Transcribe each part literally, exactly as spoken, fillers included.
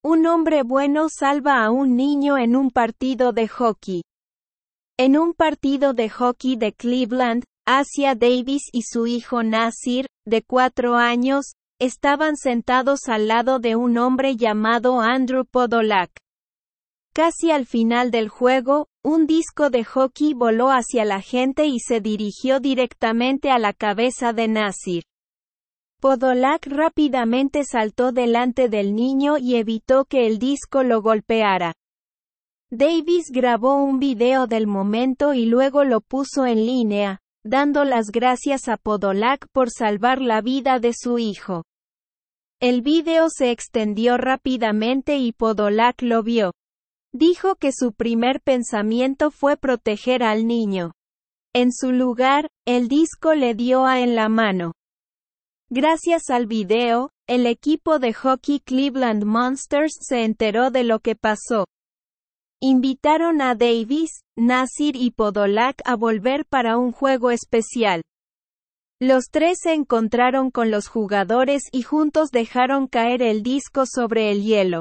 Un hombre bueno salva a un niño en un partido de hockey. En un partido de hockey de Cleveland, Asia Davis y su hijo Nasir, de cuatro años, estaban sentados al lado de un hombre llamado Andrew Podolak. Casi al final del juego, un disco de hockey voló hacia la gente y se dirigió directamente a la cabeza de Nasir. Podolak rápidamente saltó delante del niño y evitó que el disco lo golpeara. Davis grabó un video del momento y luego lo puso en línea, dando las gracias a Podolak por salvar la vida de su hijo. El video se extendió rápidamente y Podolak lo vio. Dijo que su primer pensamiento fue proteger al niño. En su lugar, el disco le dio a en la mano. Gracias al video, el equipo de hockey Cleveland Monsters se enteró de lo que pasó. Invitaron a Davis, Nasir y Podolak a volver para un juego especial. Los tres se encontraron con los jugadores y juntos dejaron caer el disco sobre el hielo.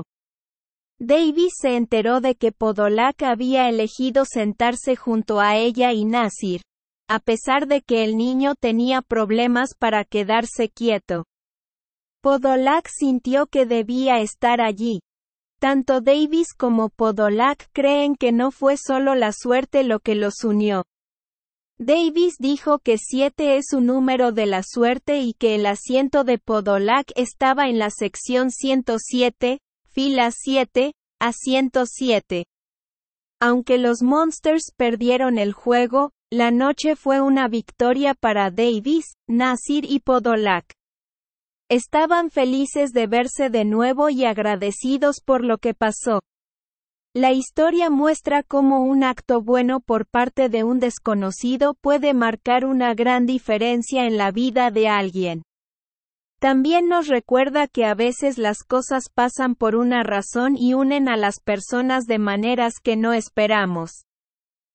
Davis se enteró de que Podolak había elegido sentarse junto a ella y Nasir, a pesar de que el niño tenía problemas para quedarse quieto. Podolak sintió que debía estar allí. Tanto Davis como Podolak creen que no fue solo la suerte lo que los unió. Davis dijo que siete es un número de la suerte y que el asiento de Podolak estaba en la sección ciento siete, fila siete, asiento siete. Aunque los Monsters perdieron el juego, la noche fue una victoria para Davis, Nasir y Podolak. Estaban felices de verse de nuevo y agradecidos por lo que pasó. La historia muestra cómo un acto bueno por parte de un desconocido puede marcar una gran diferencia en la vida de alguien. También nos recuerda que a veces las cosas pasan por una razón y unen a las personas de maneras que no esperamos.